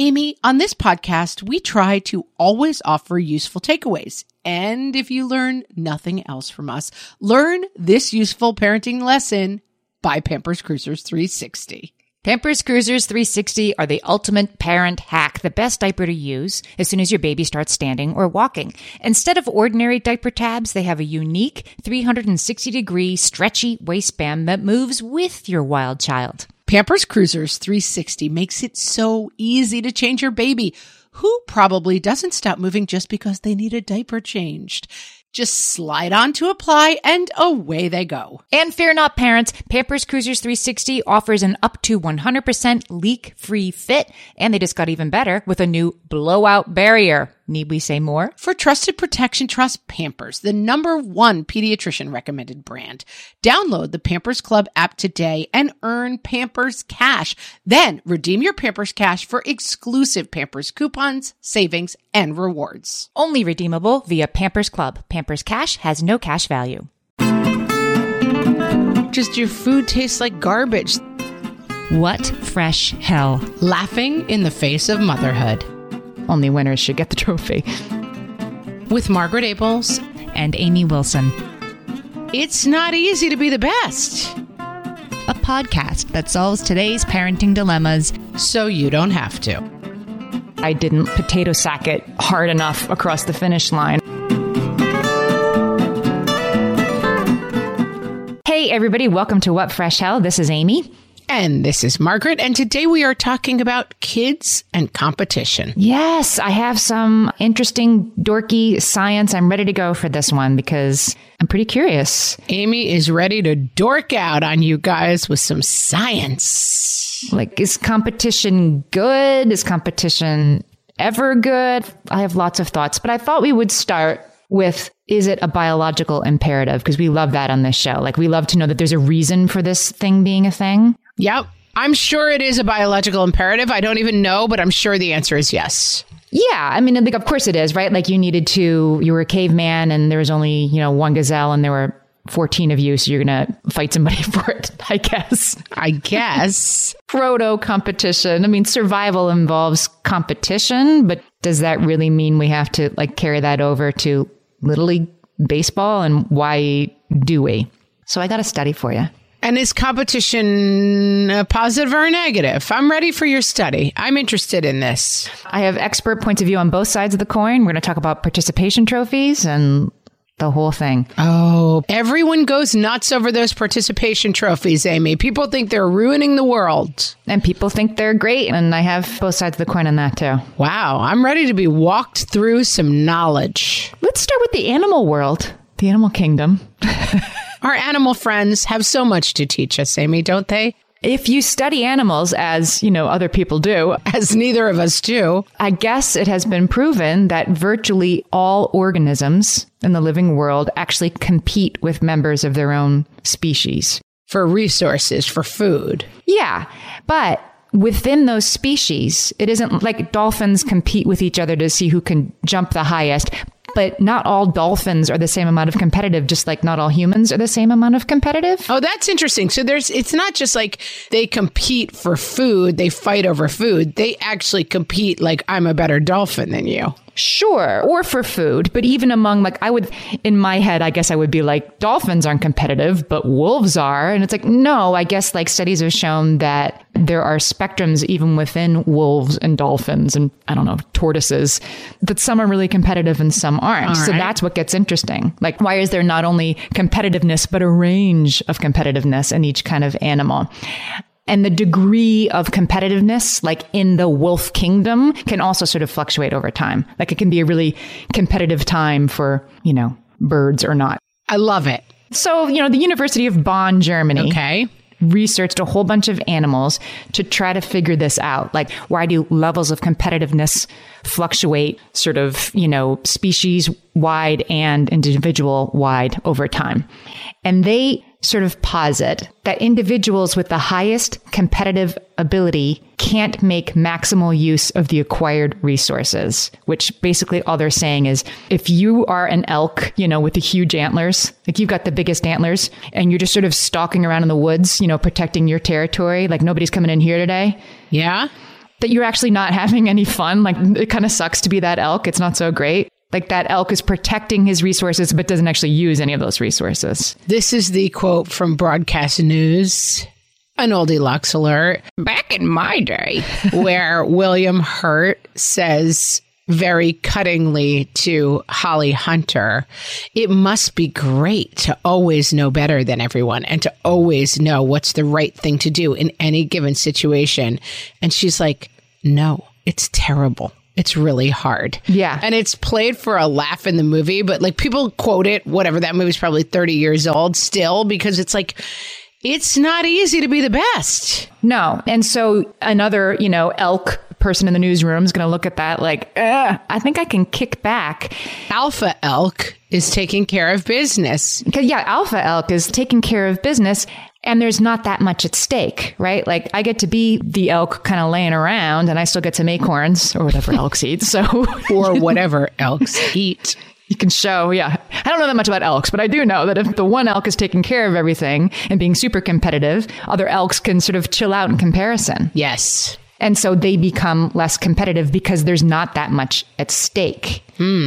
Amy, on this podcast, we try to always offer useful takeaways. And if you learn nothing else from us, learn this useful parenting lesson by Pampers Cruisers 360. Pampers Cruisers 360 are the ultimate parent hack, the best diaper to use as soon as your baby starts standing or walking. Instead of ordinary diaper tabs, they have a unique 360-degree stretchy waistband that moves with your wild child. Pampers Cruisers 360 makes it so easy to change your baby, who probably doesn't stop moving just because they need a diaper changed. Just slide on to apply and away they go. And fear not, parents, Pampers Cruisers 360 offers an up to 100% leak-free fit, and they just got even better with a new blowout barrier. Need we say more? For trusted protection, trust Pampers, the #1 pediatrician recommended brand. Download the Pampers Club app today and earn Pampers Cash. Then redeem your Pampers Cash for exclusive Pampers coupons, savings, and rewards. Only redeemable via Pampers Club. Pampers Cash has no cash value. Just your food tastes like garbage. What fresh hell? Laughing in the face of motherhood. Only winners should get the trophy. With Margaret Abels and Amy Wilson. It's not easy to be the best. A podcast that solves today's parenting dilemmas so you don't have to. I didn't potato sack it hard enough across the finish line. Hey everybody, welcome to What Fresh Hell. This is Amy. And this is Margaret, and today we are talking about kids and competition. Yes, I have some interesting, dorky science. I'm ready to go for this one because I'm pretty curious. Amy is ready to dork out on you guys with some science. Like, is competition good? Is competition ever good? I have lots of thoughts, but I thought we would start with, is it a biological imperative? Because we love that on this show. Like, we love to know that there's a reason for this thing being a thing. Yep. I'm sure it is a biological imperative. I don't even know, but I'm sure the answer is yes. Yeah. I mean, like, of course it is, right? Like, you were a caveman and there was only, one gazelle and there were 14 of you. So you're going to fight somebody for it, I guess. Proto competition. I mean, survival involves competition, but does that really mean we have to carry that over to Little League baseball? And why do we? So I got a study for you. And is competition a positive or a negative? I'm ready for your study. I'm interested in this. I have expert points of view on both sides of the coin. We're going to talk about participation trophies and the whole thing. Oh, everyone goes nuts over those participation trophies, Amy. People think they're ruining the world. And people think they're great. And I have both sides of the coin on that too. Wow. I'm ready to be walked through some knowledge. Let's start with the animal world, the animal kingdom. Our animal friends have so much to teach us, Amy, don't they? If you study animals, as, other people do. As neither of us do. I guess it has been proven that virtually all organisms in the living world actually compete with members of their own species. For resources, for food. Yeah, but within those species, it isn't like dolphins compete with each other to see who can jump the highest. But not all dolphins are the same amount of competitive, just like not all humans are the same amount of competitive. Oh, that's interesting. So it's not just like they compete for food, they fight over food. They actually compete like, I'm a better dolphin than you. Sure. Or for food. But even among in my head, I guess I would be like, dolphins aren't competitive, but wolves are. And it's like, no, I guess studies have shown that there are spectrums even within wolves and dolphins and tortoises, that some are really competitive and some aren't. Right. So that's what gets interesting. Why is there not only competitiveness, but a range of competitiveness in each kind of animal? And the degree of competitiveness, in the wolf kingdom, can also sort of fluctuate over time. It can be a really competitive time for, birds or not. I love it. So, the University of Bonn, Germany, researched a whole bunch of animals to try to figure this out. Why do levels of competitiveness fluctuate sort of, species wide and individual wide over time? And they sort of posit that individuals with the highest competitive ability can't make maximal use of the acquired resources, which basically all they're saying is if you are an elk, with the huge antlers, you've got the biggest antlers and you're just sort of stalking around in the woods, protecting your territory, nobody's coming in here today. Yeah. that you're actually not having any fun. Like, it kind of sucks to be that elk. It's not so great. Like, that elk is protecting his resources, but doesn't actually use any of those resources. This is the quote from Broadcast News, an oldie Lux alert. Back in my day, where William Hurt says very cuttingly to Holly Hunter, it must be great to always know better than everyone and to always know what's the right thing to do in any given situation. And she's like, no, it's terrible. It's really hard. Yeah. And it's played for a laugh in the movie, but like people quote it, whatever, that movie's probably 30 years old still, because it's like, it's not easy to be the best. No. And so another, elk person in the newsroom is going to look at that like, I think I can kick back. Alpha elk is taking care of business. Yeah, alpha elk is taking care of business. And there's not that much at stake, right? Like, I get to be the elk kind of laying around, and I still get some acorns or whatever elks eat. So, or whatever elks eat. You can show, yeah. I don't know that much about elks, but I do know that if the one elk is taking care of everything and being super competitive, other elks can sort of chill out in comparison. Yes. And so they become less competitive because there's not that much at stake.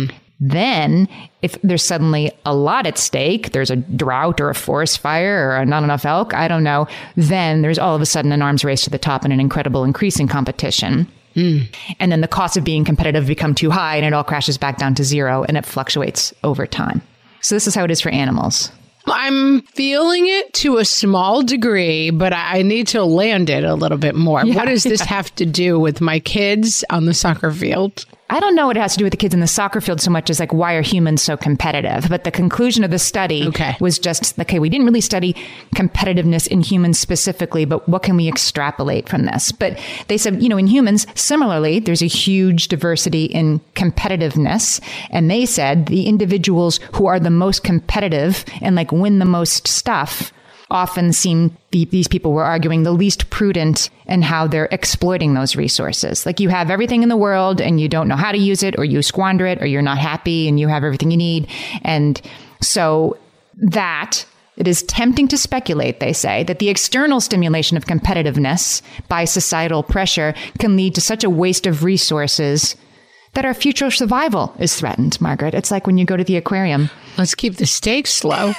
Then, if there's suddenly a lot at stake, there's a drought or a forest fire or not enough elk, I don't know, then there's all of a sudden an arms race to the top and an incredible increase in competition. And then the cost of being competitive become too high and it all crashes back down to zero and it fluctuates over time. So this is how it is for animals. I'm feeling it to a small degree, but I need to land it a little bit more. What does this have to do with my kids on the soccer field? I don't know what it has to do with the kids in the soccer field so much as like, why are humans so competitive? But the conclusion of the study was just, okay, we didn't really study competitiveness in humans specifically, but what can we extrapolate from this? But they said, in humans, similarly, there's a huge diversity in competitiveness. And they said the individuals who are the most competitive and like win the most stuff often seem, these people were arguing, the least prudent in how they're exploiting those resources. Like, you have everything in the world and you don't know how to use it, or you squander it, or you're not happy and you have everything you need. And so that it is tempting to speculate, they say, that the external stimulation of competitiveness by societal pressure can lead to such a waste of resources that our future survival is threatened, Margaret. It's like when you go to the aquarium. Let's keep the stakes low.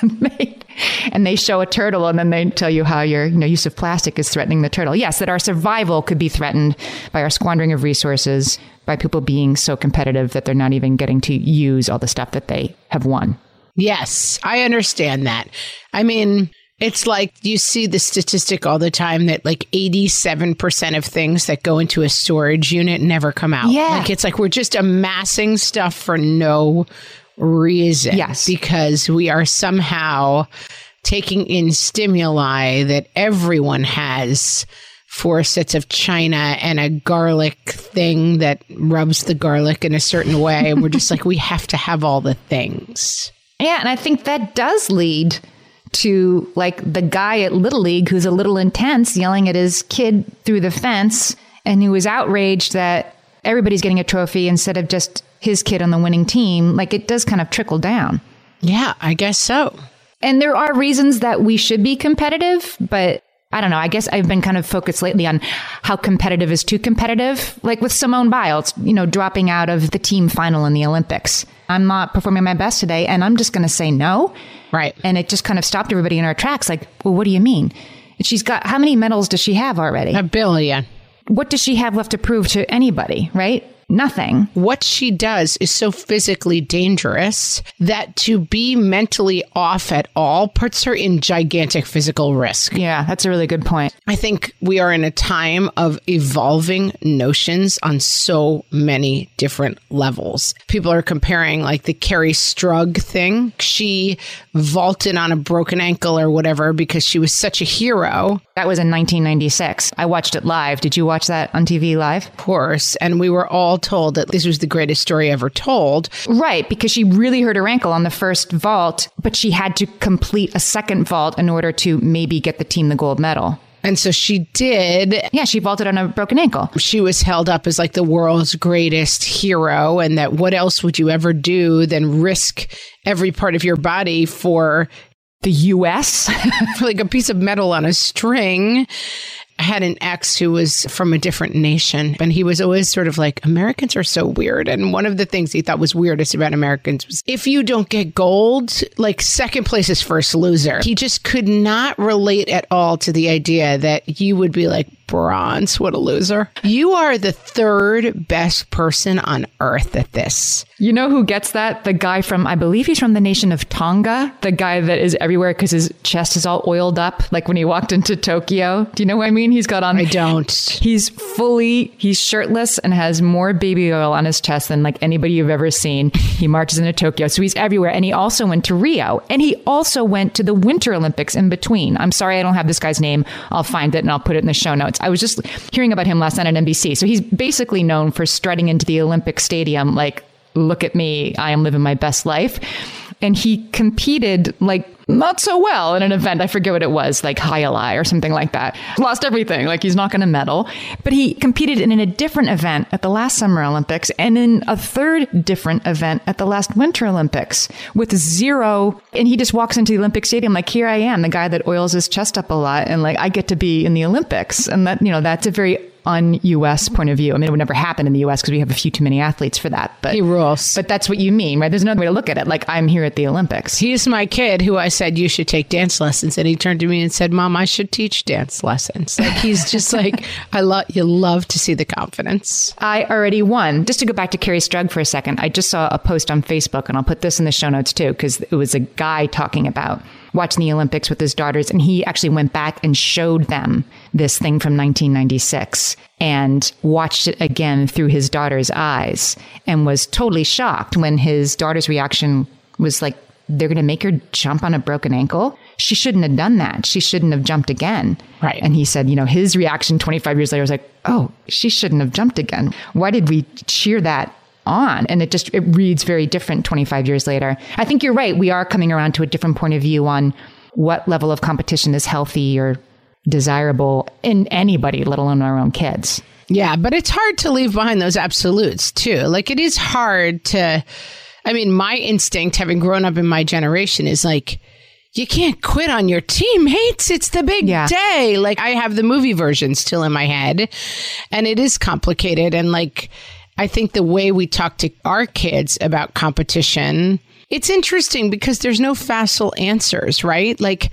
And they show a turtle and then they tell you how your use of plastic is threatening the turtle. Yes, that our survival could be threatened by our squandering of resources, by people being so competitive that they're not even getting to use all the stuff that they have won. Yes, I understand that. I mean, it's like you see the statistic all the time that like 87% of things that go into a storage unit never come out. Yeah. Like, it's like we're just amassing stuff for no reason. Yes. Because we are somehow taking in stimuli that everyone has, 4 sets of china and a garlic thing that rubs the garlic in a certain way. And we're just like, we have to have all the things. Yeah. And I think that does lead to like the guy at Little League who's a little intense yelling at his kid through the fence and who is outraged that everybody's getting a trophy instead of just his kid on the winning team. Like, it does kind of trickle down. Yeah, I guess so. And there are reasons that we should be competitive, but I don't know. I guess I've been kind of focused lately on how competitive is too competitive. Like with Simone Biles, dropping out of the team final in the Olympics. I'm not performing my best today, and I'm just going to say no. Right. And it just kind of stopped everybody in our tracks. Like, well, what do you mean? And she's got, how many medals does she have already? 1 billion. What does she have left to prove to anybody, right? Nothing. What she does is so physically dangerous that to be mentally off at all puts her in gigantic physical risk. Yeah, that's a really good point. I think we are in a time of evolving notions on so many different levels. People are comparing like the Carrie Strug thing. She vaulted on a broken ankle or whatever because she was such a hero. That was in 1996. I watched it live. Did you watch that on TV live? Of course. And we were all told that this was the greatest story ever told. Right, because she really hurt her ankle on the first vault, but she had to complete a second vault in order to maybe get the team the gold medal. And so she did. Yeah, she vaulted on a broken ankle. She was held up as like the world's greatest hero, and that what else would you ever do than risk every part of your body for the U.S. for like a piece of metal on a string. I had an ex who was from a different nation, and he was always sort of like, Americans are so weird. And one of the things he thought was weirdest about Americans was if you don't get gold, like second place is first loser. He just could not relate at all to the idea that you would be like, bronze, what a loser. You are the third best person on earth at this. You know who gets that? The guy from, I believe he's from the nation of Tonga, the guy that is everywhere because his chest is all oiled up, like when he walked into Tokyo. Do you know what I mean? He's got on... I don't. He's shirtless and has more baby oil on his chest than like anybody you've ever seen. He marches into Tokyo, so he's everywhere. And he also went to Rio. And he also went to the Winter Olympics in between. I'm sorry I don't have this guy's name. I'll find it and I'll put it in the show notes. I was just hearing about him last night on NBC. So he's basically known for strutting into the Olympic Stadium like, look at me, I am living my best life. And he competed like not so well in an event. I forget what it was, like Highlight or something like that. Lost everything. Like he's not going to medal. But he competed in a different event at the last Summer Olympics and in a third different event at the last Winter Olympics with zero. And he just walks into the Olympic Stadium like, here I am, the guy that oils his chest up a lot. And like, I get to be in the Olympics. And that, that's a very un-US point of view. I mean, it would never happen in the US because we have a few too many athletes for that. But he rules. But that's what you mean, right? There's another way to look at it. Like, I'm here at the Olympics. He's my kid who I said, you should take dance lessons. And he turned to me and said, Mom, I should teach dance lessons. Like, he's just like, you love to see the confidence. I already won. Just to go back to Kerri Strug for a second, I just saw a post on Facebook, and I'll put this in the show notes too, because it was a guy talking about watching the Olympics with his daughters. And he actually went back and showed them this thing from 1996 and watched it again through his daughter's eyes and was totally shocked when his daughter's reaction was like, they're going to make her jump on a broken ankle. She shouldn't have done that. She shouldn't have jumped again. Right. And he said, his reaction 25 years later was like, oh, she shouldn't have jumped again. Why did we cheer that on? And it reads very different 25 years later. I think you're right. We are coming around to a different point of view on what level of competition is healthy or desirable in anybody, let alone our own kids. Yeah, but it's hard to leave behind those absolutes too. Like it is hard to, my instinct, having grown up in my generation, is like, you can't quit on your teammates. It's the big day. Like I have the movie version still in my head, and it is complicated. And like, I think the way we talk to our kids about competition, it's interesting because there's no facile answers, right? Like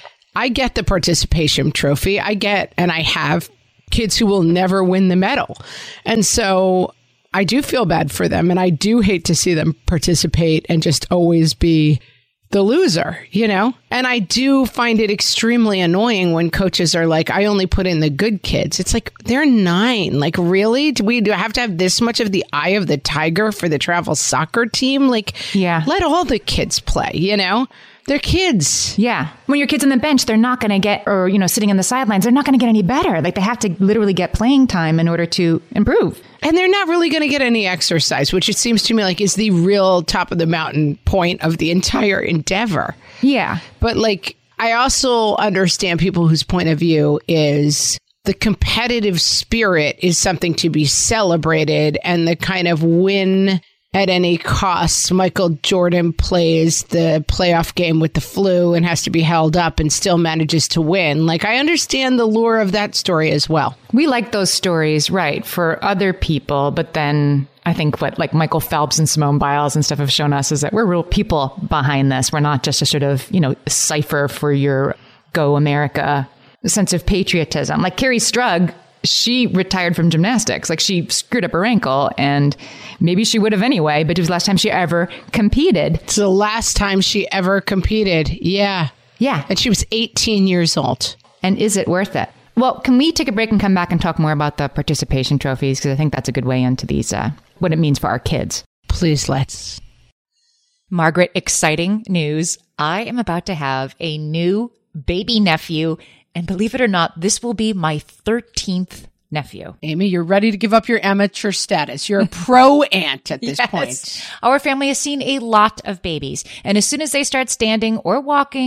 I get the participation trophy. And I have kids who will never win the medal. And so I do feel bad for them. And I do hate to see them participate and just always be the loser, And I do find it extremely annoying when coaches are like, I only put in the good kids. It's like, they're 9. Like, really? Do we have to have this much of the eye of the tiger for the travel soccer team? Like, let all the kids play, They're kids. Yeah. When your kid's on the bench, they're not going to get, or, sitting on the sidelines, they're not going to get any better. Like they have to literally get playing time in order to improve. And they're not really going to get any exercise, which it seems to me like is the real top of the mountain point of the entire endeavor. Yeah. But like, I also understand people whose point of view is the competitive spirit is something to be celebrated, and the kind of win at any cost. Michael Jordan plays the playoff game with the flu and has to be held up and still manages to win. Like, I understand the lure of that story as well. We like those stories, right, for other people. But then I think what like Michael Phelps and Simone Biles and stuff have shown us is that we're real people behind this. We're not just a sort of, cipher for your Go America sense of patriotism. Like Kerri Strug, she retired from gymnastics. Like she screwed up her ankle, and maybe she would have anyway, but it was the last time she ever competed. It's the last time she ever competed. Yeah. Yeah. And she was 18 years old. And is it worth it? Well, can we take a break and come back and talk more about the participation trophies? Because I think that's a good way into these, what it means for our kids. Please, let's. Margaret, exciting news. I am about to have a new baby nephew. And believe it or not, this will be my 13th nephew. Amy, you're ready to give up your amateur status. You're a pro aunt at this point. Our family has seen a lot of babies. And as soon as they start standing or walking,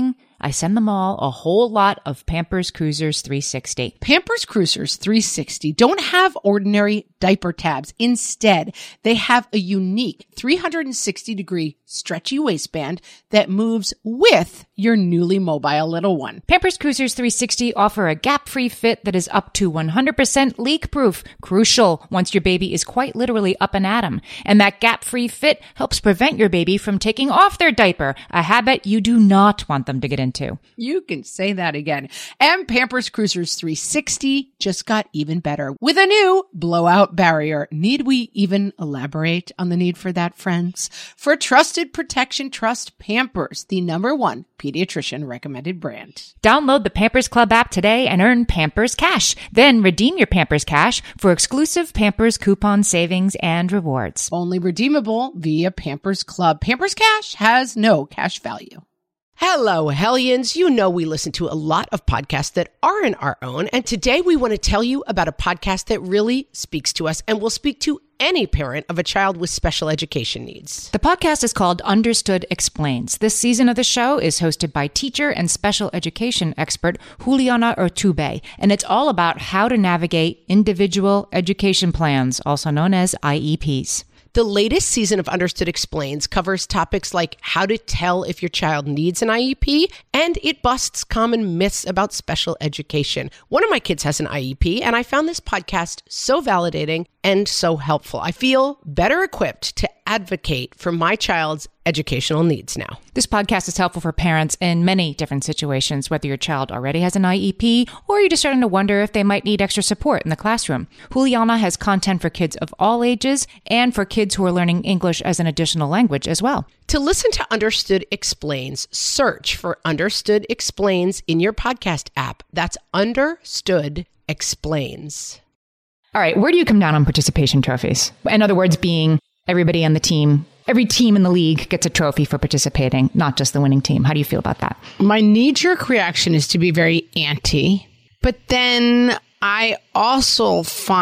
I send them all a whole lot of Pampers Cruisers 360. Pampers Cruisers 360 don't have ordinary diaper tabs. Instead, they have a unique 360-degree stretchy waistband that moves with your newly mobile little one. Pampers Cruisers 360 offer a gap-free fit that is up to 100% leak-proof. Crucial once your baby is quite literally up and at 'em. And that gap-free fit helps prevent your baby from taking off their diaper, a habit you do not want them to get into. You can say that again. And Pampers Cruisers 360 just got even better with a new blowout barrier. Need we even elaborate on the need for that, friends? For trusted protection, trust Pampers, the #1 pediatrician recommended brand. Download the Pampers Club app today and earn Pampers Cash. Then redeem your Pampers Cash for exclusive Pampers coupon savings and rewards. Only redeemable via Pampers Club. Pampers Cash has no cash value. Hello, Hellions. You know we listen to a lot of podcasts that aren't our own, and today we want to tell you about a podcast that really speaks to us and will speak to any parent of a child with special education needs. The podcast is called Understood Explains. This season of the show is hosted by teacher and special education expert Juliana Urtubey, and it's all about how to navigate individual education plans, also known as IEPs. The latest season of Understood Explains covers topics like how to tell if your child needs an IEP, and it busts common myths about special education. One of my kids has an IEP, and I found this podcast so validating and so helpful. I feel better equipped to advocate for my child's educational needs now. This podcast is helpful for parents in many different situations, whether your child already has an IEP or you're just starting to wonder if they might need extra support in the classroom. Juliana has content for kids of all ages and for kids who are learning English as an additional language as well. To listen to Understood Explains, search for Understood Explains in your podcast app. That's Understood Explains. All right, where do you come down on participation trophies? In other words, being everybody on the team, every team in the league gets a trophy for participating, not just the winning team. How do you feel about that? My knee-jerk reaction is to be very anti, but then I also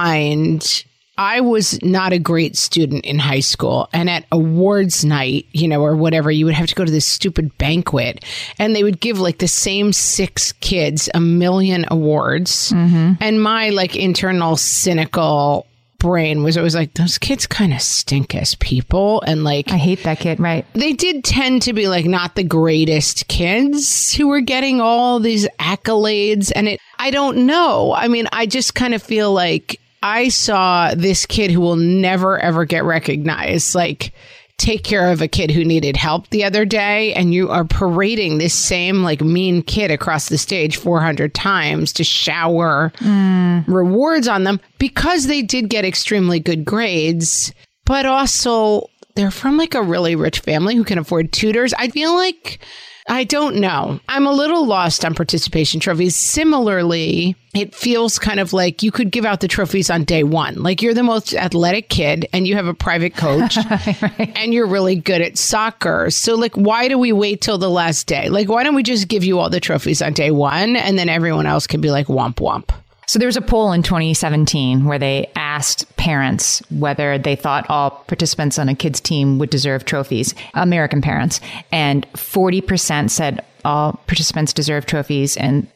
find I was not a great student in high school, and at awards night, or whatever, you would have to go to this stupid banquet, and they would give like the same 6 kids 1 million awards. Mm-hmm. And my internal cynical brain was always like, those kids kind of stink as people. And I hate that kid, right? They did tend to be not the greatest kids who were getting all these accolades. And I don't know. I mean, I just kind of feel like I saw this kid who will never, ever get recognized, take care of a kid who needed help the other day, and you are parading this same mean kid across the stage 400 times to shower rewards on them because they did get extremely good grades, but also they're from a really rich family who can afford tutors. I feel I don't know. I'm a little lost on participation trophies. Similarly, it feels kind of like you could give out the trophies on day one. You're the most athletic kid and you have a private coach right. And you're really good at soccer. So why do we wait till the last day? Why don't we just give you all the trophies on day one and then everyone else can be womp womp? So there was a poll in 2017 where they asked parents whether they thought all participants on a kid's team would deserve trophies, American parents, and 40% said all participants deserve trophies, and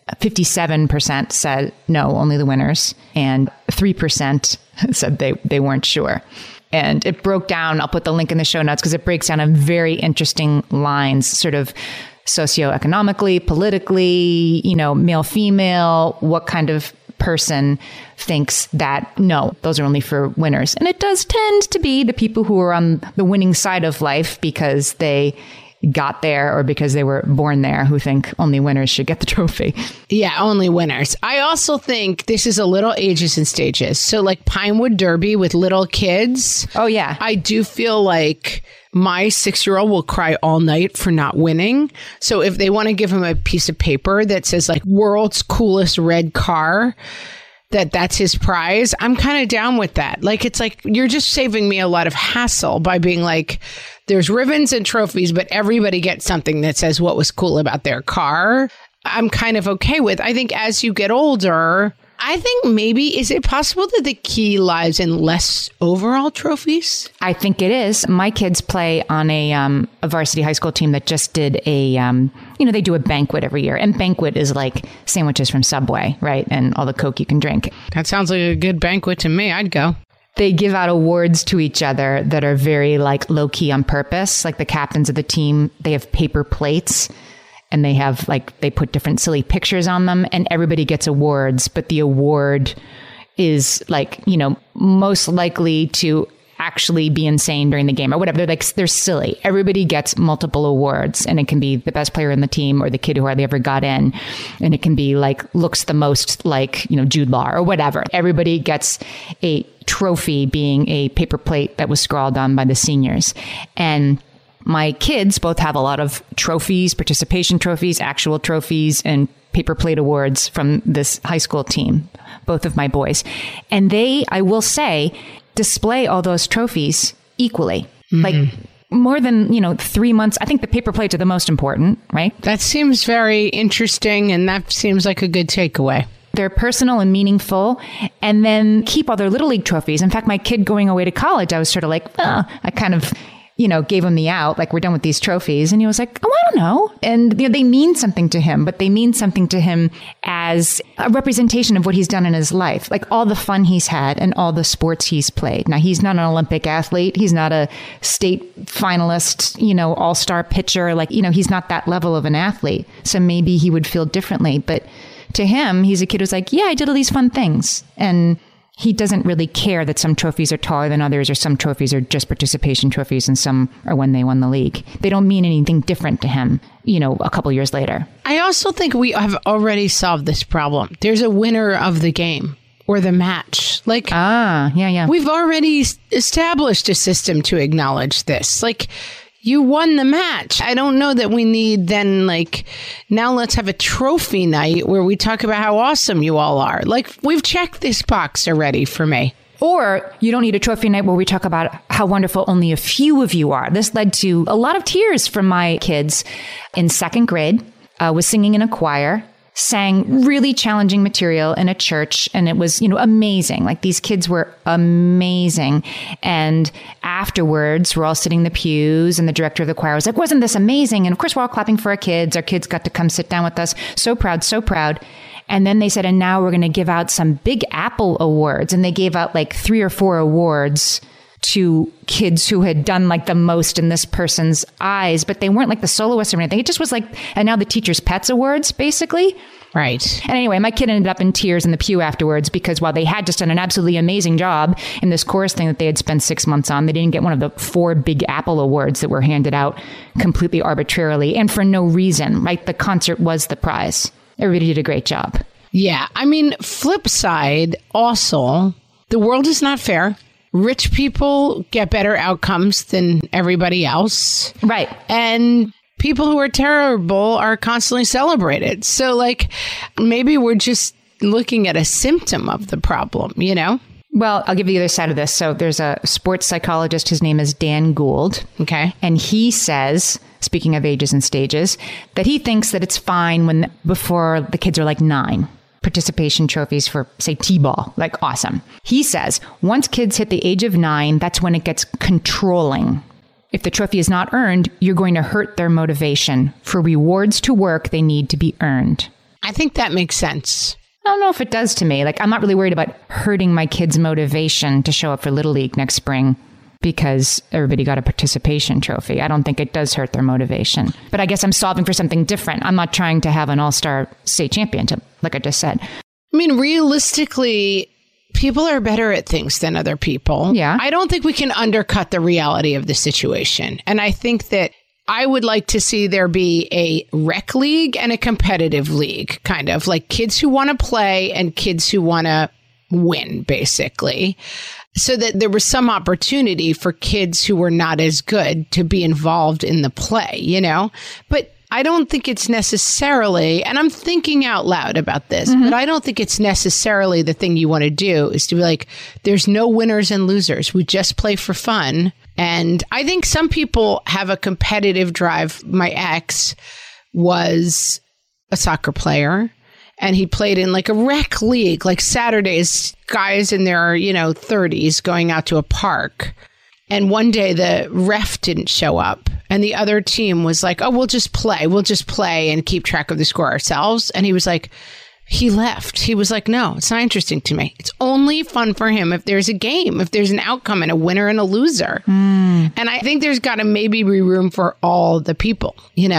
57% said no, only the winners, and 3% said they weren't sure. And it broke down, I'll put the link in the show notes because it breaks down in very interesting lines, sort of socioeconomically, politically, male, female, what kind of person thinks that, no, those are only for winners. And it does tend to be the people who are on the winning side of life because they got there or because they were born there who think only winners should get the trophy. Yeah, only winners. I also think this is a little ages and stages. So Pinewood Derby with little kids. Oh, yeah. I do feel my 6-year-old will cry all night for not winning. So if they want to give him a piece of paper that says world's coolest red car, that's his prize, I'm kind of down with that. It's you're just saving me a lot of hassle by being there's ribbons and trophies, but everybody gets something that says what was cool about their car. I'm kind of okay with. I think as you get older, I think maybe, is it possible that the key lies in less overall trophies? I think it is. My kids play on a varsity high school team that just did they do a banquet every year. And banquet is like sandwiches from Subway, right? And all the Coke you can drink. That sounds like a good banquet to me. I'd go. They give out awards to each other that are very like low key on purpose. Like the captains of the team, they have paper plates. And they have they put different silly pictures on them and everybody gets awards. But the award is most likely to actually be insane during the game or whatever. They're silly. Everybody gets multiple awards and it can be the best player in the team or the kid who hardly ever got in. And it can be looks the most Jude Law or whatever. Everybody gets a trophy, being a paper plate that was scrawled on by the seniors. And my kids both have a lot of trophies, participation trophies, actual trophies, and paper plate awards from this high school team, both of my boys. And they, I will say, display all those trophies equally. More than, 3 months. I think the paper plates are the most important, right? That seems very interesting, and that seems like a good takeaway. They're personal and meaningful, and then keep all their Little League trophies. In fact, my kid going away to college, I was sort of I kind of gave him the out, we're done with these trophies. And he was like, oh, I don't know. And they mean something to him, but they mean something to him as a representation of what he's done in his life, all the fun he's had and all the sports he's played. Now, he's not an Olympic athlete. He's not a state finalist, all-star pitcher. He's not that level of an athlete. So maybe he would feel differently. But to him, he's a kid who's like, yeah, I did all these fun things. And he doesn't really care that some trophies are taller than others or some trophies are just participation trophies and some are when they won the league. They don't mean anything different to him, a couple years later. I also think we have already solved this problem. There's a winner of the game or the match. Yeah. We've already established a system to acknowledge this. You won the match. I don't know that we need then now let's have a trophy night where we talk about how awesome you all are. We've checked this box already for me. Or you don't need a trophy night where we talk about how wonderful only a few of you are. This led to a lot of tears from my kids in second grade, was singing in a choir, sang really challenging material in a church. And it was, amazing. These kids were amazing. And afterwards, we're all sitting in the pews and the director of the choir was like, wasn't this amazing? And of course, we're all clapping for our kids. Our kids got to come sit down with us. So proud, so proud. And then they said, and now we're going to give out some Big Apple awards. And they gave out 3 or 4 awards to kids who had done the most in this person's eyes, but they weren't the soloists or anything. It just was and now the teacher's pets awards, basically. Right. And anyway, my kid ended up in tears in the pew afterwards because while they had just done an absolutely amazing job in this chorus thing that they had spent 6 months on, they didn't get one of the 4 Big Apple awards that were handed out completely arbitrarily and for no reason. The concert was the prize. Everybody did a great job. Yeah. I mean, flip side, also, the world is not fair. Rich people get better outcomes than everybody else. Right. And people who are terrible are constantly celebrated. So maybe we're just looking at a symptom of the problem, Well, I'll give you the other side of this. So there's a sports psychologist. His name is Dan Gould. Okay. And he says, speaking of ages and stages, that he thinks that it's fine before the kids are 9. Participation trophies for, say, T-ball, awesome. He says, once kids hit the age of 9, that's when it gets controlling. If the trophy is not earned, you're going to hurt their motivation. For rewards to work, they need to be earned. I think that makes sense. I don't know if it does to me. I'm not really worried about hurting my kids' motivation to show up for Little League next spring because everybody got a participation trophy. I don't think it does hurt their motivation. But I guess I'm solving for something different. I'm not trying to have an all-star state championship, like I just said. I mean, realistically, people are better at things than other people. Yeah. I don't think we can undercut the reality of the situation. And I think that I would like to see there be a rec league and a competitive league, kind of kids who want to play and kids who want to win, basically. So that there was some opportunity for kids who were not as good to be involved in the play, But I don't think it's necessarily, and I'm thinking out loud about this, but I don't think it's necessarily the thing you want to do is to be there's no winners and losers. We just play for fun. And I think some people have a competitive drive. My ex was a soccer player. And he played in like a rec league, like Saturdays, guys in their, 30s going out to a park. And one day the ref didn't show up. And the other team was like, oh, we'll just play and keep track of the score ourselves. And he was like, he left. He was like, no, it's not interesting to me. It's only fun for him if there's a game, if there's an outcome and a winner and a loser. And I think there's got to maybe be room for all the people,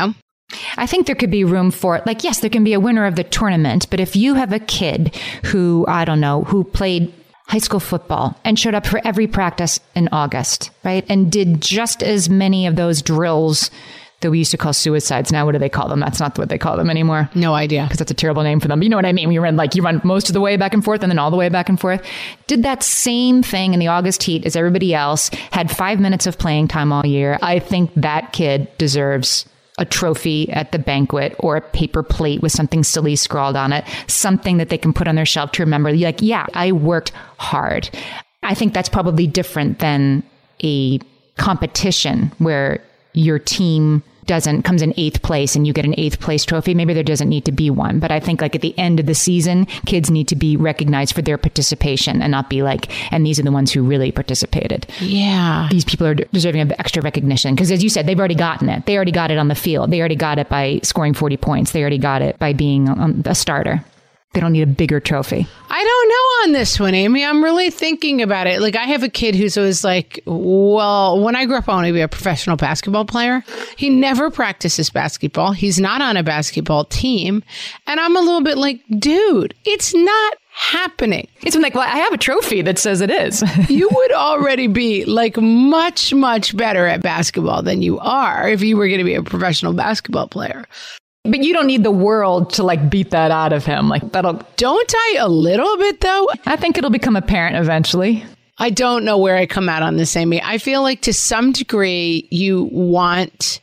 I think there could be room for it. Like, yes, there can be a winner of the tournament. But if you have a kid who, who played high school football and showed up for every practice in August, right? And did just as many of those drills that we used to call suicides. Now, what do they call them? That's not what they call them anymore. No idea. Because that's a terrible name for them. But you know what I mean? You run most of the way back and forth and then all the way back and forth. Did that same thing in the August heat as everybody else, had 5 minutes of playing time all year. I think that kid deserves a trophy at the banquet or a paper plate with something silly scrawled on it, something that they can put on their shelf to remember. Like, yeah, I worked hard. I think that's probably different than a competition where your team comes in 8th place and you get an 8th place trophy. Maybe there doesn't need to be one. But I think like at the end of the season, kids need to be recognized for their participation and not be like, and these are the ones who really participated. Yeah. These people are deserving of extra recognition. Because as you said, they've already gotten it. They already got it on the field. They already got it by scoring 40 points. They already got it by being a starter. They don't need a bigger trophy. I don't know on this one, Amy. I'm really thinking about it. Like, I have a kid who's always like, well, when I grow up, I want to be a professional basketball player. He never practices basketball. He's not on a basketball team. And I'm a little bit like, dude, it's not happening. It's like, well, I have a trophy that says it is. You would already be like much, much better at basketball than you are if you were going to be a professional basketball player. But you don't need the world to like beat that out of him. Like that'll. Don't I a little bit though? I think it'll become apparent eventually. I don't know where I come out on this, Amy. I feel like to some degree you want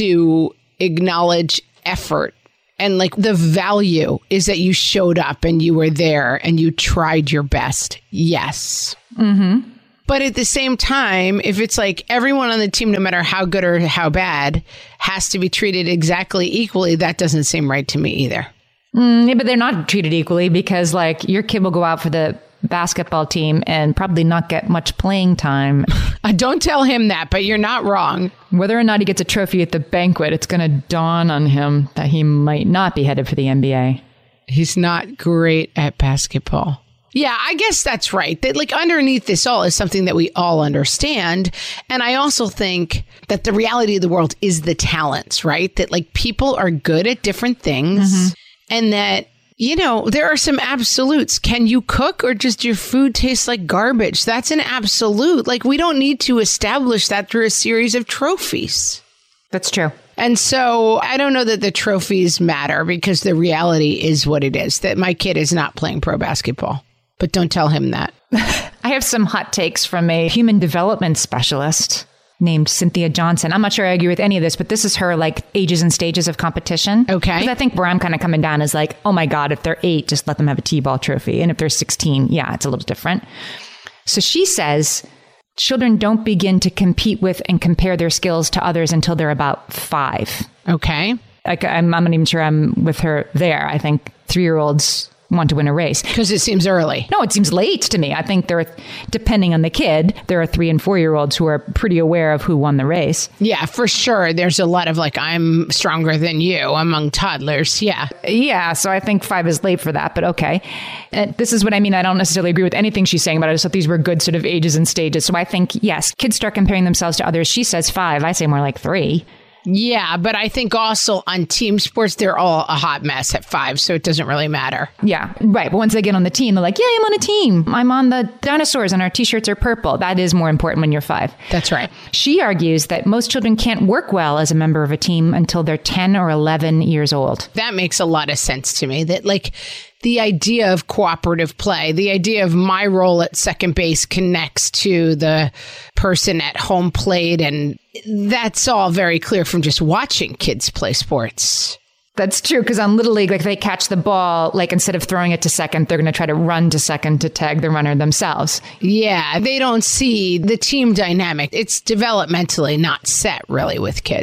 to acknowledge effort. And like the value is that you showed up and you were there and you tried your best. Yes. Mm-hmm. But at the same time, if it's like everyone on the team, no matter how good or how bad, has to be treated exactly equally, that doesn't seem right to me either. Yeah, but they're not treated equally because like your kid will go out for the basketball team and probably not get much playing time. Don't tell him that, but you're not wrong. Whether or not he gets a trophy at the banquet, it's going to dawn on him that he might not be headed for the NBA. He's not great at basketball. Yeah, I guess that's right. That like underneath this all is something that we all understand. And I also think that the reality of the world is the talents, right? That like people are good at different things and that, there are some absolutes. Can you cook or just your food tastes like garbage? That's an absolute. Like we don't need to establish that through a series of trophies. That's true. And so I don't know that the trophies matter because the reality is what it is, that my kid is not playing pro basketball. But don't tell him that. I have some hot takes from a human development specialist named Cynthia Johnson. I'm not sure I agree with any of this, but this is her like ages and stages of competition. Okay. Because I think where I'm kind of coming down is like, oh my God, if they're 8, just let them have a T-ball trophy. And if they're 16, yeah, it's a little different. So she says children don't begin to compete with and compare their skills to others until they're about 5. Okay. Like I'm not even sure I'm with her there. I think 3-year-olds want to win a race. Because it seems early. No, it seems late to me. I think depending on the kid, there are 3- and 4-year-olds who are pretty aware of who won the race. Yeah, for sure. There's a lot of like, I'm stronger than you among toddlers. Yeah. Yeah. So I think 5 is late for that, but okay. And this is what I mean. I don't necessarily agree with anything she's saying, but I just thought these were good sort of ages and stages. So I think, yes, kids start comparing themselves to others. She says 5. I say more like 3. Yeah, but I think also on team sports, they're all a hot mess at 5, so it doesn't really matter. Yeah, right. But once they get on the team, they're like, yeah, I'm on a team. I'm on the dinosaurs and our T-shirts are purple. That is more important when you're 5. That's right. She argues that most children can't work well as a member of a team until they're 10 or 11 years old. That makes a lot of sense to me. That like the idea of cooperative play, the idea of my role at second base connects to the person at home plate. And that's all very clear from just watching kids play sports. That's true, because on Little League, like they catch the ball, like instead of throwing it to second, they're going to try to run to second to tag the runner themselves. Yeah, they don't see the team dynamic. It's developmentally not set really with kids.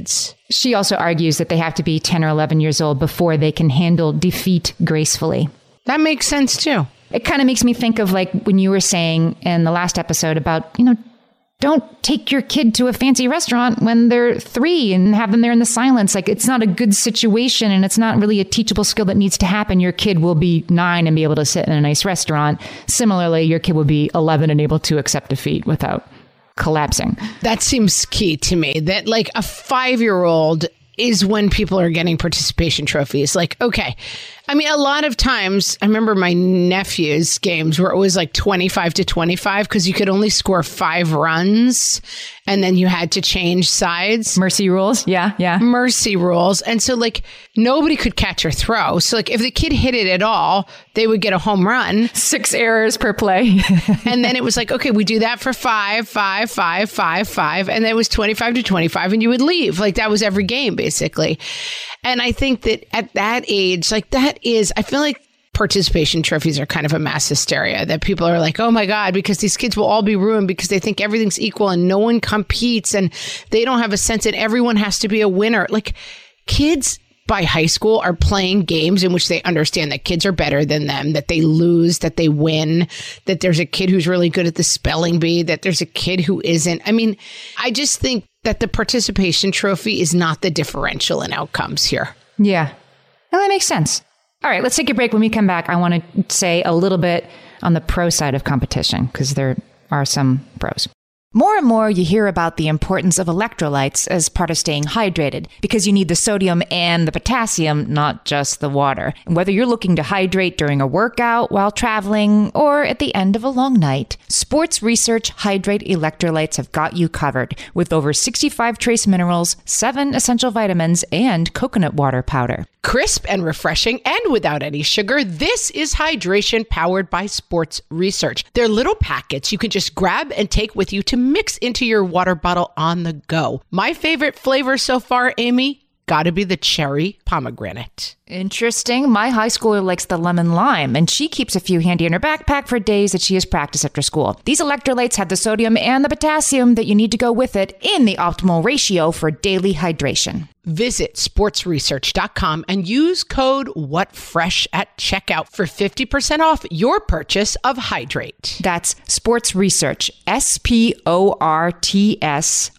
She also argues that they have to be 10 or 11 years old before they can handle defeat gracefully. That makes sense too. It kind of makes me think of like when you were saying in the last episode about, don't take your kid to a fancy restaurant when they're 3 and have them there in the silence. Like, it's not a good situation and it's not really a teachable skill that needs to happen. Your kid will be 9 and be able to sit in a nice restaurant. Similarly, your kid will be 11 and able to accept defeat without collapsing. That seems key to me, that like a 5-year-old is when people are getting participation trophies. Like, okay. I mean, a lot of times, I remember my nephew's games where it was like 25-25 because you could only score 5 runs and then you had to change sides. Mercy rules. Yeah. Mercy rules. And so like nobody could catch or throw. So like if the kid hit it at all, they would get a home run. 6 errors per play. And then it was like, okay, we do that for 5, 5, 5, 5, 5. And then it was 25-25 and you would leave. Like that was every game basically. And I think that at that age, like I feel like participation trophies are kind of a mass hysteria, that people are like, oh my God, because these kids will all be ruined because they think everything's equal and no one competes and they don't have a sense that everyone has to be a winner. Like kids by high school are playing games in which they understand that kids are better than them, that they lose, that they win, that there's a kid who's really good at the spelling bee, that there's a kid who isn't. I mean, I just think that the participation trophy is not the differential in outcomes here. Yeah. Well, that makes sense. All right, let's take a break. When we come back, I want to say a little bit on the pro side of competition because there are some pros. More and more, you hear about the importance of electrolytes as part of staying hydrated because you need the sodium and the potassium, not just the water. And whether you're looking to hydrate during a workout, while traveling, or at the end of a long night, Sports Research Hydrate Electrolytes have got you covered with over 65 trace minerals, 7 essential vitamins, and coconut water powder. Crisp and refreshing and without any sugar, this is hydration powered by Sports Research. They're little packets you can just grab and take with you to mix into your water bottle on the go. My favorite flavor so far, Amy, gotta be the cherry pomegranate. Interesting. My high schooler likes the lemon lime, and she keeps a few handy in her backpack for days that she has practice after school. These electrolytes have the sodium and the potassium that you need to go with it in the optimal ratio for daily hydration. Visit sportsresearch.com and use code WhatFresh at checkout for 50% off your purchase of Hydrate. That's Sports Research, SPORTSRESEARCH,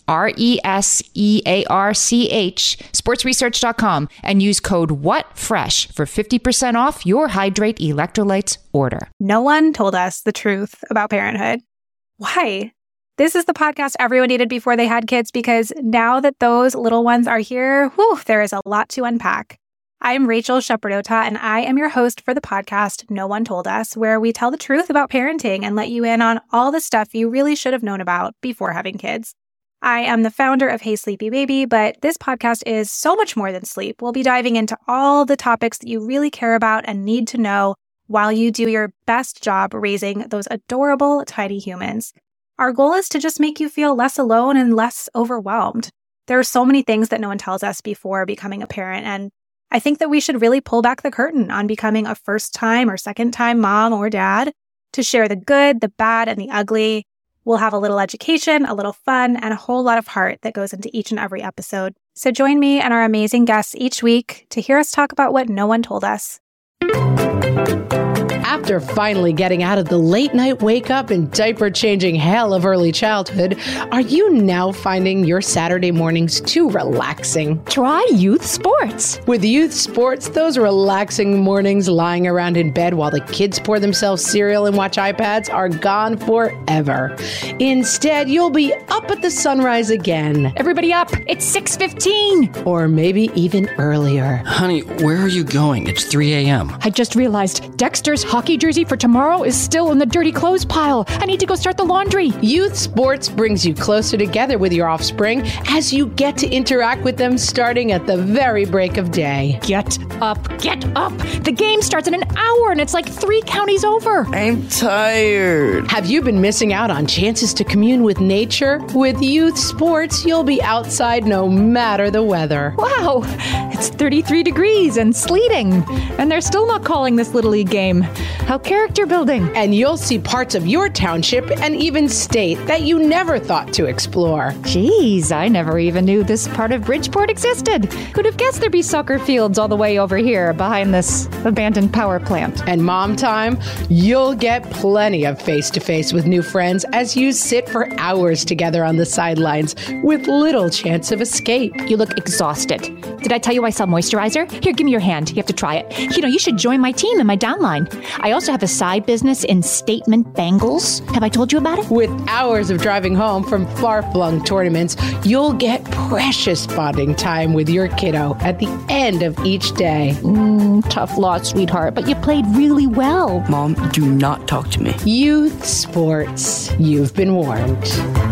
sportsresearch.com, and use code WhatFresh for 50% off your Hydrate electrolytes order. No one told us the truth about parenthood. Why? This is the podcast everyone needed before they had kids, because now that those little ones are here, there is a lot to unpack. I'm Rachel Shepardota, and I am your host for the podcast No One Told Us, where we tell the truth about parenting and let you in on all the stuff you really should have known about before having kids. I am the founder of Hey Sleepy Baby, but this podcast is so much more than sleep. We'll be diving into all the topics that you really care about and need to know while you do your best job raising those adorable tiny humans. Our goal is to just make you feel less alone and less overwhelmed. There are so many things that no one tells us before becoming a parent, and I think that we should really pull back the curtain on becoming a first-time or second-time mom or dad to share the good, the bad, and the ugly. We'll have a little education, a little fun, and a whole lot of heart that goes into each and every episode. So join me and our amazing guests each week to hear us talk about what no one told us. After finally getting out of the late night wake up and diaper changing hell of early childhood, are you now finding your Saturday mornings too relaxing? Try Youth Sports. With Youth Sports, those relaxing mornings lying around in bed while the kids pour themselves cereal and watch iPads are gone forever. Instead, you'll be up at the sunrise again. Everybody up. It's 6:15. Or maybe even earlier. Honey, where are you going? It's 3 a.m. I just realized Dexter's hockey jersey for tomorrow is still in the dirty clothes pile. I need to go start the laundry. Youth Sports brings you closer together with your offspring as you get to interact with them starting at the very break of day. Get up. Get up. The game starts in an hour and it's like 3 counties over. I'm tired. Have you been missing out on chances to commune with nature? With Youth Sports, you'll be outside no matter the weather. Wow. It's 33 degrees and sleeting. And they're still not calling this Little League game. How character building. And you'll see parts of your township and even state that you never thought to explore. Geez, I never even knew this part of Bridgeport existed. Who'd have guessed there'd be soccer fields all the way over here behind this abandoned power plant? And mom time, you'll get plenty of face-to-face with new friends as you sit for hours together on the sidelines with little chance of escape. You look exhausted. Did I tell you I sell moisturizer? Here, give me your hand. You have to try it. You know, you should join my team in my downline. I also have a side business in statement bangles. Have I told you about it? With hours of driving home from far-flung tournaments, you'll get precious bonding time with your kiddo at the end of each day. Tough loss, sweetheart, but you played really well. Mom, do not talk to me. Youth sports. You've been warned.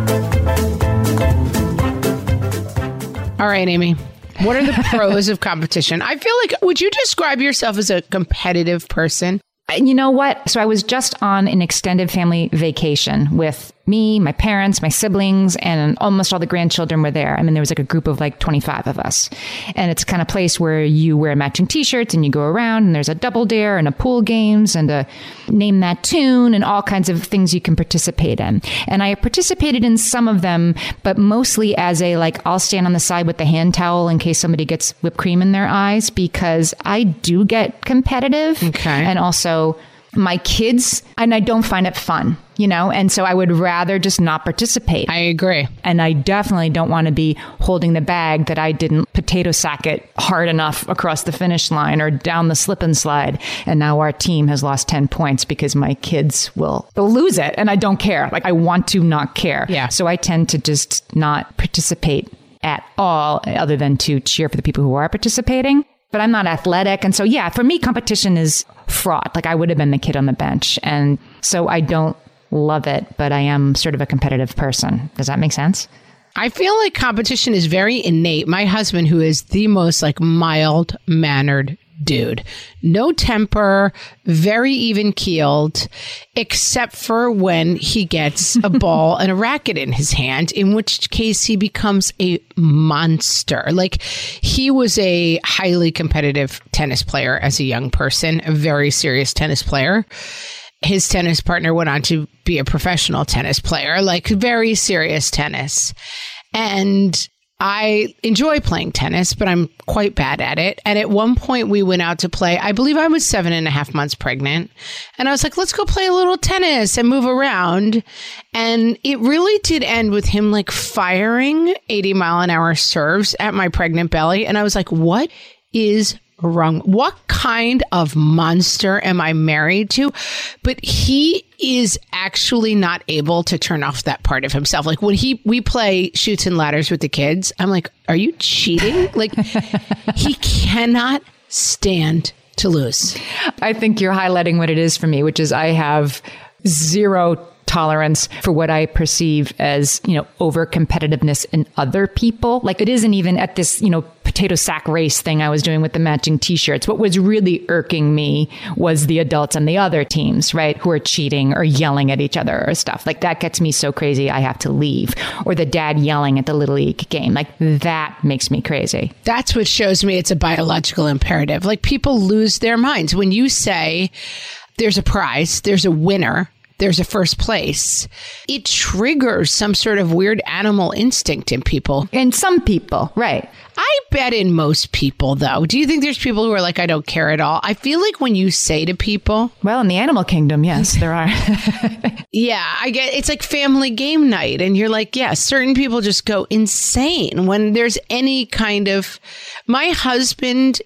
All right, Amy. What are the pros of competition? I feel like, would you describe yourself as a competitive person? You know what? So I was just on an extended family vacation with me, my parents, my siblings, and almost all the grandchildren were there. I mean, there was like a group of like 25 of us. And it's the kind of place where you wear matching t-shirts and you go around and there's a double dare and a pool games and a name that tune and all kinds of things you can participate in. And I participated in some of them, but mostly as a like, I'll stand on the side with the hand towel in case somebody gets whipped cream in their eyes, because I do get competitive. Okay. And also my kids, and I don't find it fun, you know, and so I would rather just not participate. I agree. And I definitely don't want to be holding the bag that I didn't potato sack it hard enough across the finish line or down the slip and slide. And now our team has lost 10 points because my kids they'll lose it. And I don't care. Like, I want to not care. Yeah. So I tend to just not participate at all, other than to cheer for the people who are participating. But I'm not athletic. And so, yeah, for me, competition is fraught. Like, I would have been the kid on the bench. And so I don't love it, but I am sort of a competitive person. Does that make sense? I feel like competition is very innate. My husband, who is the most like mild-mannered dude, no temper, very even keeled, except for when he gets a ball and a racket in his hand, in which case he becomes a monster. Like, he was a highly competitive tennis player as a young person, a very serious tennis player. His tennis partner went on to be a professional tennis player, like very serious tennis. And I enjoy playing tennis, but I'm quite bad at it. And at one point we went out to play. I believe I was 7.5 months pregnant. And I was like, let's go play a little tennis and move around. And it really did end with him like firing 80-mile-an-hour serves at my pregnant belly. And I was like, what is wrong? What kind of monster am I married to? But he is actually not able to turn off that part of himself. Like, when we play Chutes and Ladders with the kids, I'm like, are you cheating? Like, he cannot stand to lose. I think you're highlighting what it is for me, which is I have zero tolerance for what I perceive as, you know, over competitiveness in other people. Like, it isn't even at this, you know, potato sack race thing I was doing with the matching t-shirts. What was really irking me was the adults on the other teams, right, who are cheating or yelling at each other or stuff. Like, that gets me so crazy I have to leave. Or the dad yelling at the Little League game. Like, that makes me crazy. That's what shows me it's a biological imperative. Like, people lose their minds. When you say there's a prize, there's a winner, there's a first place, it triggers some sort of weird animal instinct in people. In some people, right. I bet in most people, though. Do you think there's people who are like, I don't care at all? I feel like when you say to people... Well, in the animal kingdom, yes, there are. Yeah, I get it's like family game night. And you're like, yeah, certain people just go insane when there's any kind of... My husband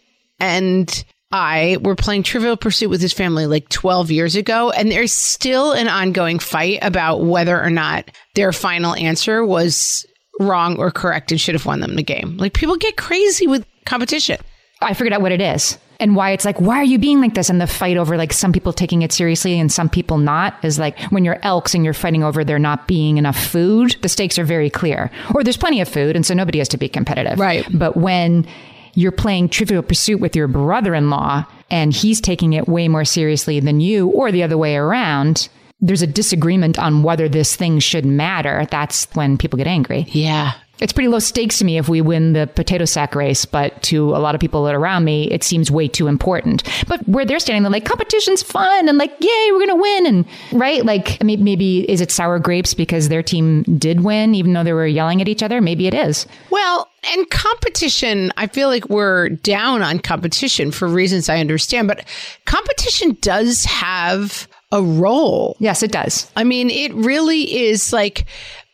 and I were playing Trivial Pursuit with his family like 12 years ago, and there's still an ongoing fight about whether or not their final answer was wrong or correct and should have won them the game. Like, people get crazy with competition. I figured out what it is and why it's like, why are you being like this? And the fight over like some people taking it seriously and some people not is like when you're elks and you're fighting over there not being enough food, the stakes are very clear. Or there's plenty of food, and so nobody has to be competitive. Right. But when you're playing Trivial Pursuit with your brother-in-law and he's taking it way more seriously than you, or the other way around, there's a disagreement on whether this thing should matter. That's when people get angry. Yeah. It's pretty low stakes to me if we win the potato sack race, but to a lot of people that are around me, it seems way too important. But where they're standing, they're like, competition's fun and like, yay, we're going to win. And right, like maybe is it sour grapes because their team did win, even though they were yelling at each other? Maybe it is. Well, and competition, I feel like we're down on competition for reasons I understand, but competition does have a role. Yes, it does. I mean, it really is like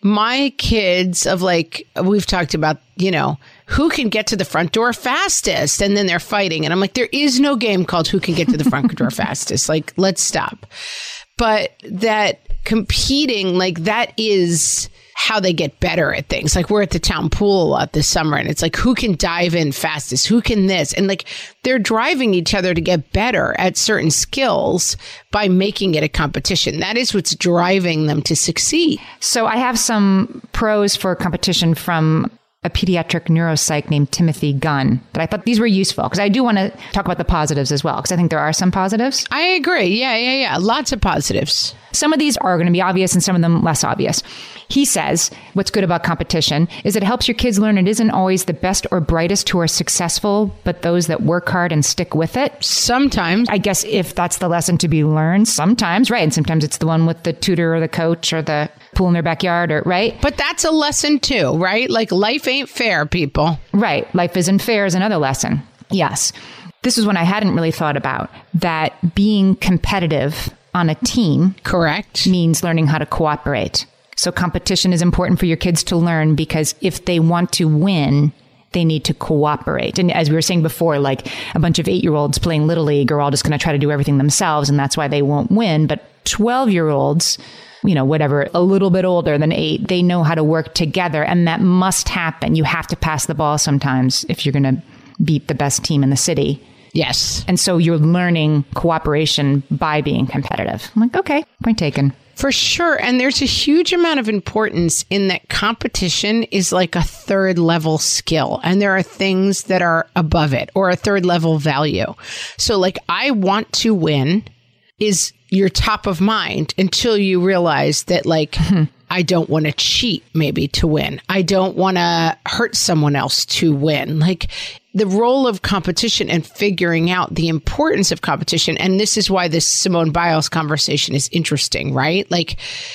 my kids of like, we've talked about, you know, who can get to the front door fastest, and then they're fighting. And I'm like, there is no game called who can get to the front door fastest. Like, let's stop. But that competing, like that is how they get better at things. Like we're at the town pool a lot this summer, and it's like, who can dive in fastest? Who can this? And like, they're driving each other to get better at certain skills by making it a competition. That is what's driving them to succeed. So I have some pros for competition from a pediatric neuropsych named Timothy Gunn that I thought these were useful, because I do want to talk about the positives as well, because I think there are some positives. I agree. Yeah. Lots of positives. Some of these are going to be obvious and some of them less obvious. He says what's good about competition is it helps your kids learn it isn't always the best or brightest who are successful, but those that work hard and stick with it. Sometimes. I guess if that's the lesson to be learned, sometimes, right? And sometimes it's the one with the tutor or the coach or the pool in their backyard, or right? But that's a lesson too, right? Like life ain't fair, people. Right. Life isn't fair is another lesson. Yes. This is one I hadn't really thought about, that being competitive on a team, correct, means learning how to cooperate. So competition is important for your kids to learn, because if they want to win, they need to cooperate. And as we were saying before, like a bunch of 8-year-olds playing Little League are all just going to try to do everything themselves, and that's why they won't win. But 12-year-olds, you know, whatever, a little bit older than 8, they know how to work together, and that must happen. You have to pass the ball sometimes if you're going to beat the best team in the city. Yes. And so you're learning cooperation by being competitive. I'm like, okay, point taken. For sure. And there's a huge amount of importance in that competition is like a third level skill. And there are things that are above it, or a third level value. So like, I want to win is your top of mind until you realize that like, I don't want to cheat maybe to win. I don't want to hurt someone else to win. Like the role of competition and figuring out the importance of competition. And this is why this Simone Biles conversation is interesting, right? Like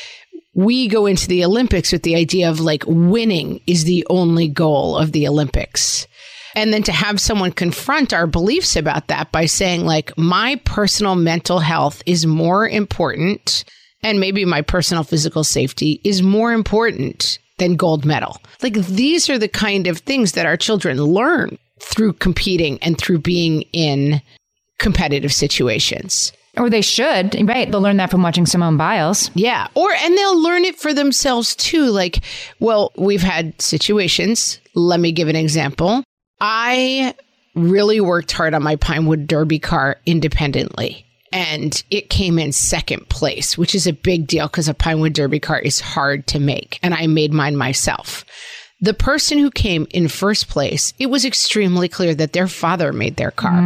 we go into the Olympics with the idea of like winning is the only goal of the Olympics. And then to have someone confront our beliefs about that by saying like, my personal mental health is more important, and maybe my personal physical safety is more important than gold medal. Like these are the kind of things that our children learn through competing and through being in competitive situations. Or they should, right? They'll learn that from watching Simone Biles. Yeah. And they'll learn it for themselves too. Like, well, we've had situations. Let me give an example. I really worked hard on my Pinewood Derby car independently, and it came in second place, which is a big deal because a Pinewood Derby car is hard to make. And I made mine myself. The person who came in first place, it was extremely clear that their father made their car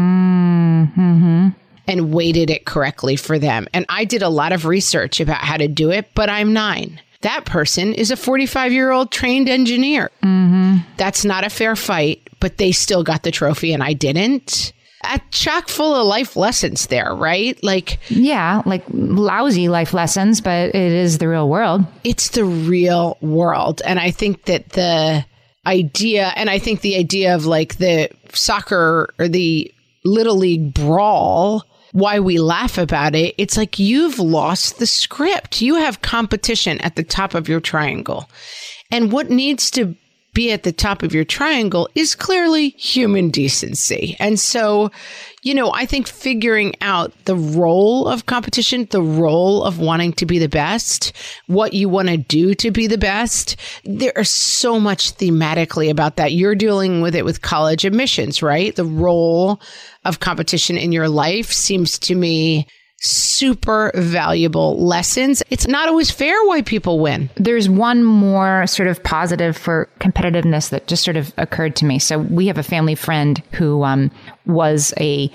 and weighted it correctly for them. And I did a lot of research about how to do it, but I'm 9. That person is a 45-year-old trained engineer. That's not a fair fight, but they still got the trophy and I didn't. Chock full of life lessons there, right? Like, yeah, like lousy life lessons, but it is the real world. It's the real world. And I think that the idea of like the soccer or the Little League brawl, why we laugh about it, it's like you've lost the script. You have competition at the top of your triangle. And what needs to be at the top of your triangle is clearly human decency. And so, you know, I think figuring out the role of competition, the role of wanting to be the best, what you want to do to be the best, there is so much thematically about that. You're dealing with it with college admissions, right? The role of competition in your life seems to me super valuable lessons. It's not always fair why people win. There's one more sort of positive for competitiveness that just sort of occurred to me. So we have a family friend who was a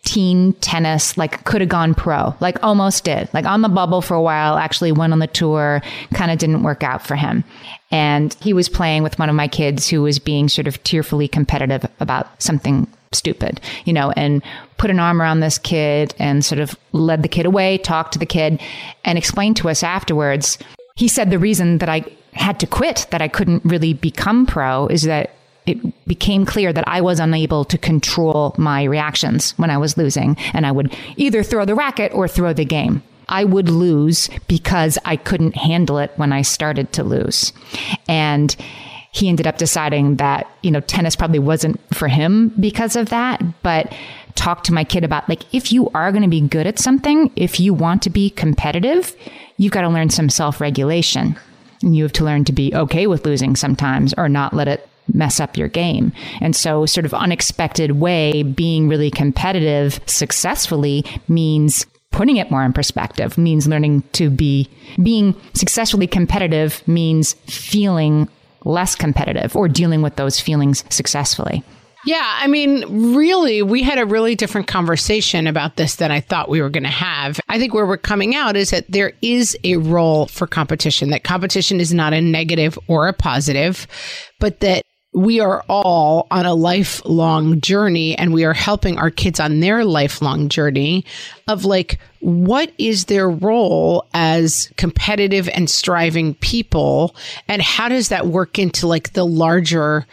teen tennis, like could have gone pro, like almost did, like on the bubble for a while, actually went on the tour, kind of didn't work out for him. And he was playing with one of my kids who was being sort of tearfully competitive about something stupid, you know, and put an arm around this kid and sort of led the kid away, talked to the kid, and explained to us afterwards. He said the reason that I had to quit, that I couldn't really become pro, is that it became clear that I was unable to control my reactions when I was losing, and I would either throw the racket or throw the game. I would lose because I couldn't handle it when I started to lose. And he ended up deciding that, you know, tennis probably wasn't for him because of that, but talked to my kid about, like, if you are going to be good at something, if you want to be competitive, you've got to learn some self-regulation. And you have to learn to be okay with losing sometimes, or not let it mess up your game. And so sort of unexpected way, being really competitive successfully means putting it more in perspective, means learning to being successfully competitive means feeling less competitive or dealing with those feelings successfully. Yeah, I mean, really, we had a really different conversation about this than I thought we were going to have. I think where we're coming out is that there is a role for competition, that competition is not a negative or a positive, but that we are all on a lifelong journey, and we are helping our kids on their lifelong journey of, like, what is their role as competitive and striving people, and how does that work into, like, the larger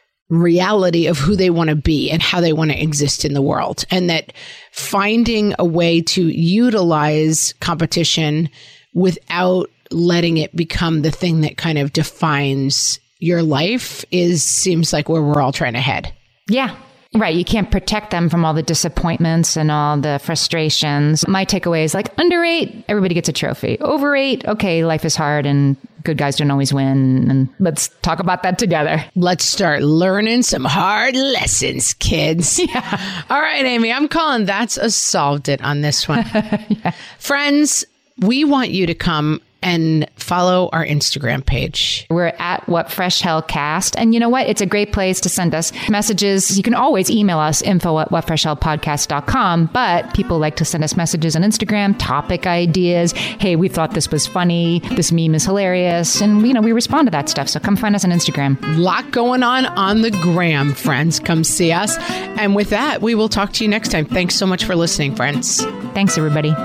reality of who they want to be and how they want to exist in the world. And that finding a way to utilize competition without letting it become the thing that kind of defines your life seems like where we're all trying to head. Yeah. Right. You can't protect them from all the disappointments and all the frustrations. My takeaway is, like, under 8, everybody gets a trophy. Over 8, okay, life is hard and good guys don't always win. And let's talk about that together. Let's start learning some hard lessons, kids. Yeah. All right, Amy, I'm calling that's a solved it on this one. Yeah. Friends, we want you to come and follow our Instagram page. We're at What Fresh Hell Cast. And you know what? It's a great place to send us messages. You can always email us, info@whatfreshhellpodcast.com. But people like to send us messages on Instagram, topic ideas. Hey, we thought this was funny. This meme is hilarious. And, you know, we respond to that stuff. So come find us on Instagram. Lot going on the gram, friends. Come see us. And with that, we will talk to you next time. Thanks so much for listening, friends. Thanks, everybody.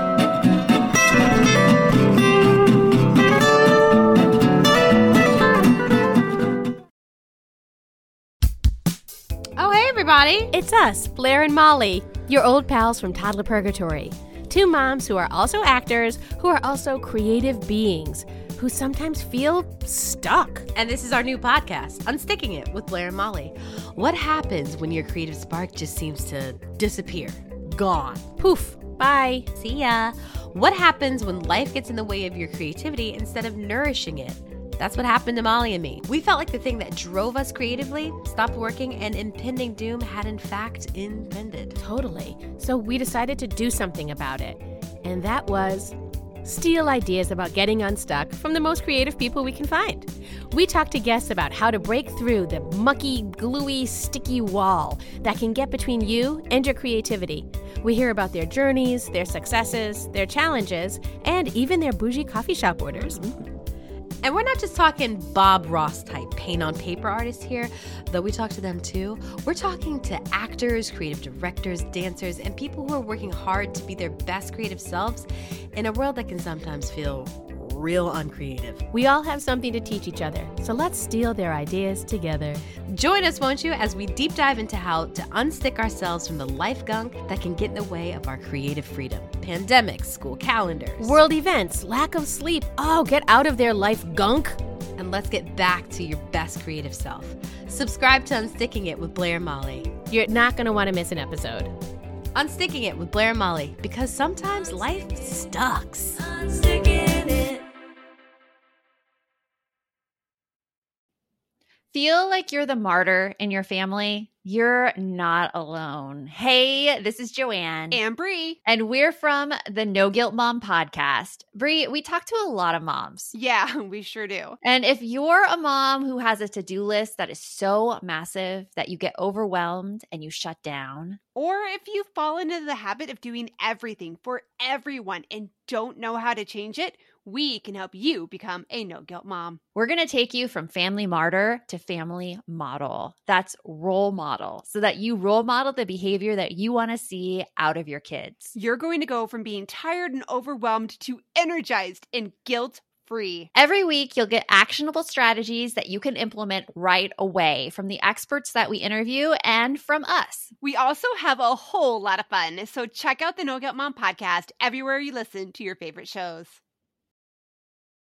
Everybody, it's us, Blair and Molly, your old pals from Toddler Purgatory. 2 moms who are also actors, who are also creative beings, who sometimes feel stuck. And this is our new podcast, Unsticking It with Blair and Molly. What happens when your creative spark just seems to disappear? Gone. Poof. Bye. See ya. What happens when life gets in the way of your creativity instead of nourishing it? That's what happened to Molly and me. We felt like the thing that drove us creatively stopped working, and impending doom had in fact impended. Totally. So we decided to do something about it. And that was steal ideas about getting unstuck from the most creative people we can find. We talked to guests about how to break through the mucky, gluey, sticky wall that can get between you and your creativity. We hear about their journeys, their successes, their challenges, and even their bougie coffee shop orders. And we're not just talking Bob Ross type paint on paper artists here, though we talk to them too. We're talking to actors, creative directors, dancers, and people who are working hard to be their best creative selves in a world that can sometimes feel real uncreative. We all have something to teach each other, so let's steal their ideas together. Join us, won't you, as we deep dive into how to unstick ourselves from the life gunk that can get in the way of our creative freedom. Pandemics, school calendars, world events, lack of sleep. Oh, get out of their life gunk. And let's get back to your best creative self. Subscribe to Unsticking It with Blair and Molly. You're not going to want to miss an episode. Unsticking It with Blair and Molly, because sometimes life sucks. Unsticking it. Feel like you're the martyr in your family? You're not alone. Hey, this is Joanne. And Bree. And we're from the No Guilt Mom podcast. Bree, we talk to a lot of moms. Yeah, we sure do. And if you're a mom who has a to-do list that is so massive that you get overwhelmed and you shut down, or if you fall into the habit of doing everything for everyone and don't know how to change it, we can help you become a no-guilt mom. we're going to take you from family martyr to family model. That's role model, so that you role model the behavior that you want to see out of your kids. You're going to go from being tired and overwhelmed to energized and guilt-free. Every week, you'll get actionable strategies that you can implement right away from the experts that we interview and from us. We also have a whole lot of fun, so check out the No Guilt Mom podcast everywhere you listen to your favorite shows.